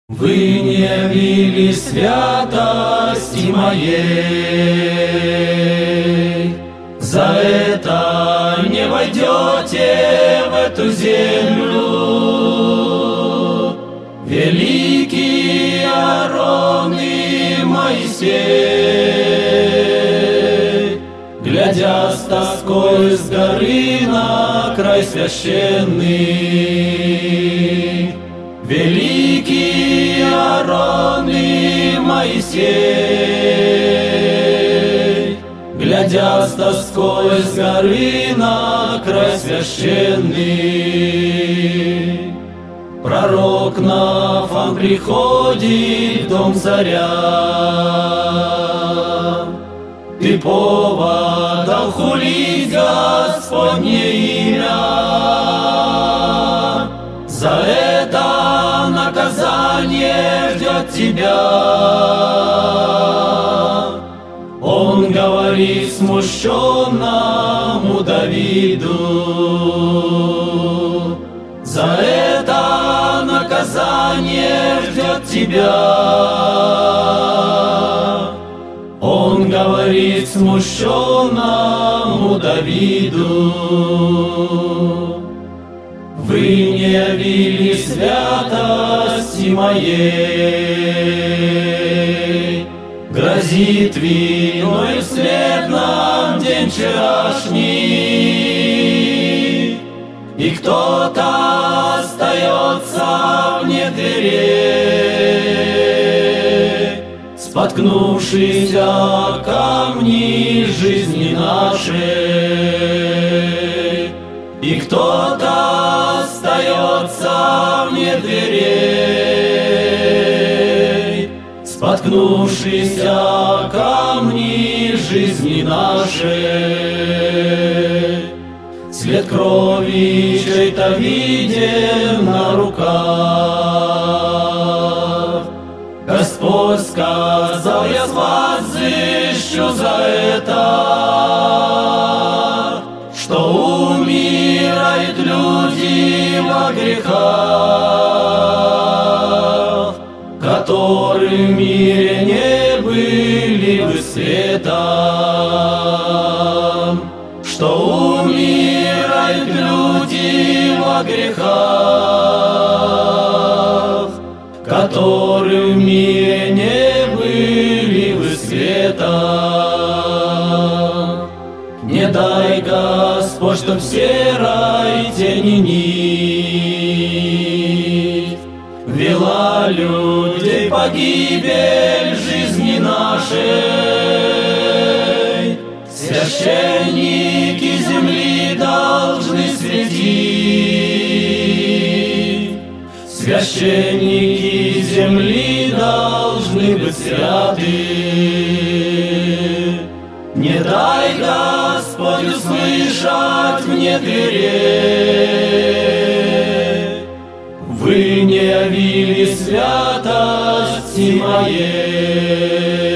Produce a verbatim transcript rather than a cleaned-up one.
Вы не явили святости моей, за это не войдете в эту землю. Великий Аарон и Моисей, глядя с тоской с горы на край священный, великий Аарон и Моисей, глядя с тоской с горы на край священный, пророк Нафан приходит в дом царя. Ты поводал хулить Господне имя, за это наказание ждет тебя. Он говорит смущенному Давиду, за это наказание ждет тебя. Он говорит смущенному Давиду, вы не явили святости моей, грозит виною след нам день вчерашний, и кто-то остается вне дверей, споткнувшись о камни жизни нашей, и кто-то остается вне дверей, споткнувшись о камни жизни нашей. След крови чей-то виден на руках. Господь сказал, я с вас взыщу за это, что умирают люди во грехах, которые в мире не были бы светом, что умирают люди во грехах, которые в мире не были бы светом. Не дай, Господь, чтоб серой тени нить вела людей погибель жизни нашей. Священники земли должны светить, священники земли должны быть святы. Не дай, Господь, услышать вне дверей, вы не явили святости моей.